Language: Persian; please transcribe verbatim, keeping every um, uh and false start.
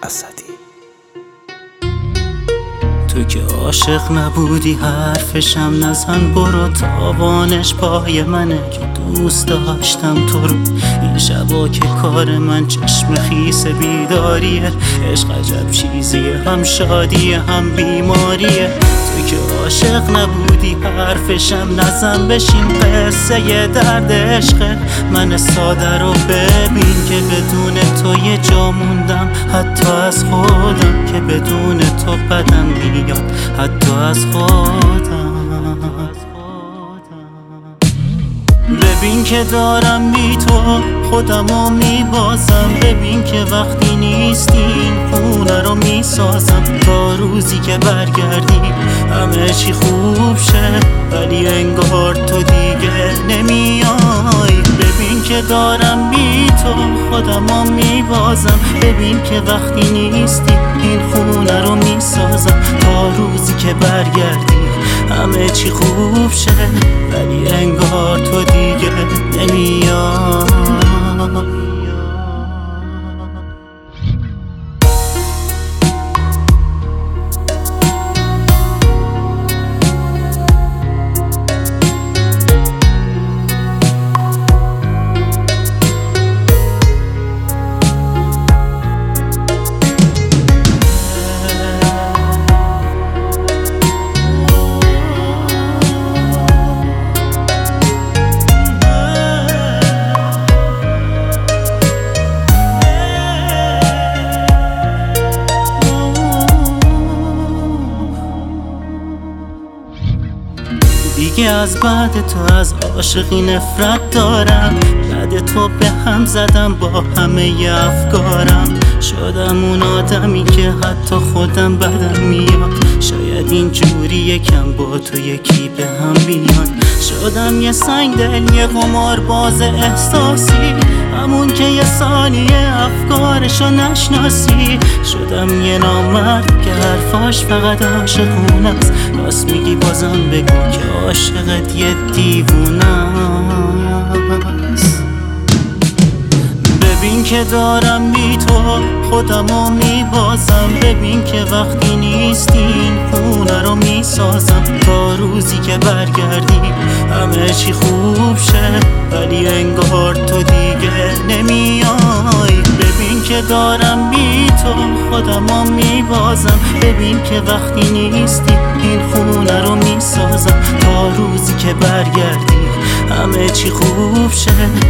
اسدی. تو که عاشق نبودی حرفشم نزن، برو تاوانش پای منه که دوست داشتم تو رو. این شبا که کار من چشم خیس بیداریه، عشق عجب چیزیه، هم شادیه هم بیماریه. تو که عاشق نبودی حرفشم نزن، بشین قصه درد عشق من ساده رو ببین که بدون تو یه جا موندم حتی از خودم، که بدون تو بدم میاد حتی از خودم. ببین که دارم بی تو خودمو میبازم، ببین که وقتی نیستی این خونه رو میسازم. تا روزی که برگردی همه چی خوب شه، ولی انگار تو دیگه نمیای. ببین که دارم بی تو خودمو میبازم، ببین که وقتی نیستی این خونه رو میسازم. تا روزی که برگردی همه چی خوب شه، ولی انگار تو دیگه نمیای. دیگه از بعد تو از عاشقی نفرت دارم، بعد تو به هم زدم با همه افکارم. شدم اون آدمی که حتی خودم بدم میاد، شاید این جوری یکم با تو یکی به هم بیاد. شدم یه سنگ دل، یه قمار باز احساسی، همون که یه ثانیه افکارشو نشناسی. شدم یه نامرد که حرفاش فقط عاشقونه است، راست میگی بازم بگو که عاشقت یه دیوونه است. ببین که دارم بی تو خودمو میبازم، ببین که وقتی نیستی این خونه رو میسازم. تا روزی که برگردی همه چی خوب شه، ولی انگار تو دیگه نمیای. ببین که دارم بی تو خودمو میبازم، ببین که وقتی نیستی این خونه رو میسازم. تا روزی که برگردی همه چی خوب شه.